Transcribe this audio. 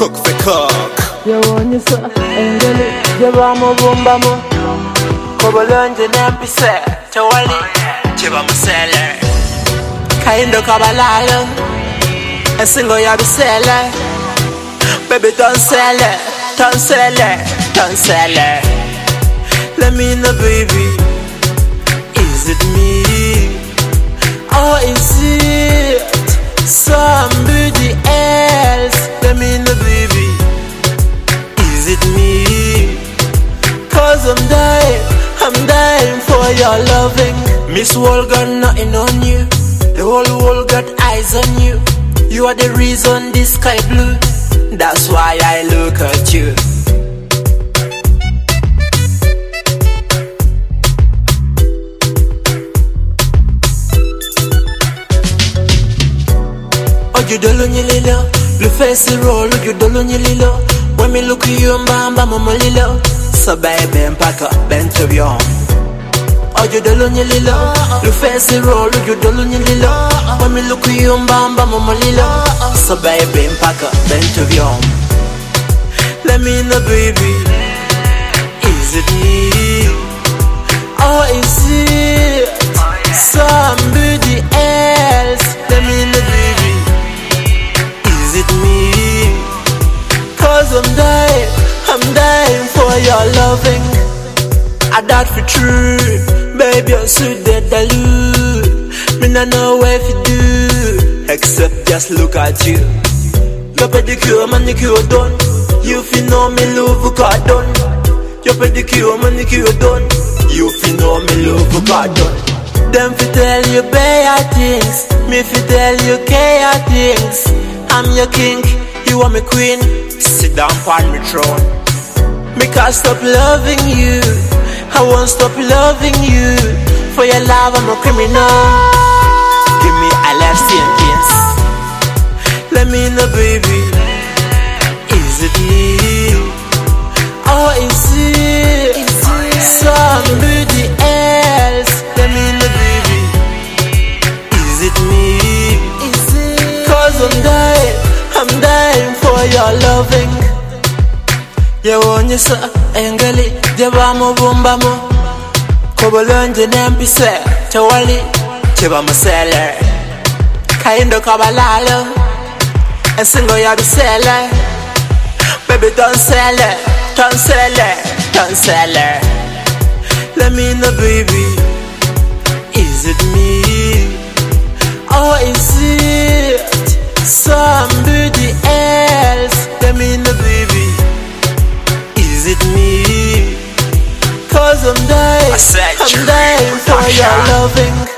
cook for cook. You want you so engeli, you vamo bombamo. Kobolonje nempise, chawali, Chiba musele, kaindo kabalalo. A single yabisele, baby don't sell it, don't sell it, don't sell it. Let me know, baby, is it me? Or is it somebody else? Let me know, baby, is it me? Cause I'm dying for your loving. Miss World got nothing on you, the whole world got eyes on you. You are the reason this sky blue, that's why I look at you. You don't know lilo, blue face roll. You don't know lilo. When me look at you, mbamba mama lilo. So baby, pack up, bend to your home. Oh, you don't know lilo, blue face roll. You don't know lilo. When me look at you, mbamba mama lilo. So baby, pack up, bend to your home. Let me know, baby, is it me? Or is it somebody else? Let me know, baby, is it me? Cause I'm dying for your loving. I died for true, baby, you're so dead aloo. Me not know what to do, except just look at you. Your pedicure, manicure done. You feel know me love got done. Your pedicure, manicure done. You feel know me love got done. Them fi tell you bad things, me fi tell you care things. I'm your king, you are my queen. Sit down on my throne. Me can't stop loving you, I won't stop loving you. For your love I'm a criminal. Give me a last sentence. Let me know, baby, is it me? Or is it somebody else? Let me know, baby, is it me? Cause I'm dying for your loving. You want you so engeli, jabamo bombamo. Kobolonje nempise, chawali, chiba musele. Kaindo kabalalo, a single yabisele. Baby don't sell it, don't sell it, don't sell it. Let me know, baby, is it me? Or is it somebody else? Let me know, baby, is it me? Cause I'm dying for your loving.